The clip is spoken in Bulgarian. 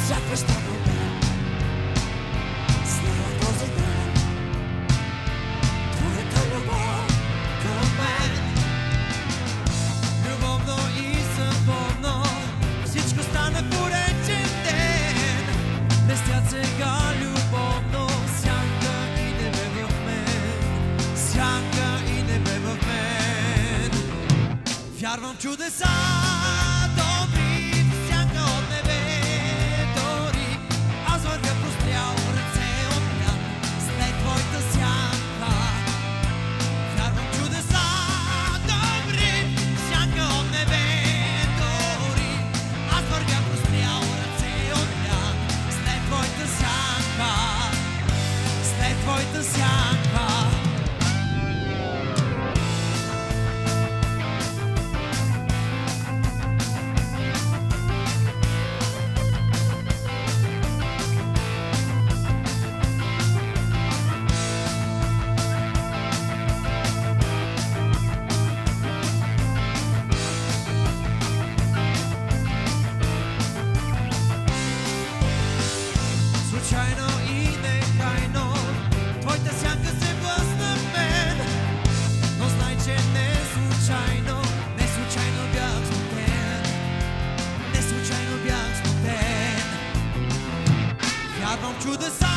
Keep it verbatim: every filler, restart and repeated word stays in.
сякаш много ден става този ден. Твоята любов към мен, любовно и съдбовно, всичко стана поречен ден. Блестят сега любовно сянка и небе в мен, сянка и небе в мен. Вярвам в чудеса добри, в сянка от небе дори. Аз вървя прострял, ръце от плян, след твоята сянка. Вярвам в чудеса добри, в сянка от небе дори. Аз вървя прострял, ръце от плян, след твоята сянка, след твоята сянка. Случайно и нехайно твоята сянка се блъсна в мен, но знай, че не случайно, не случайно бях смутен, не случайно бях смутен. Вярвам в чудеса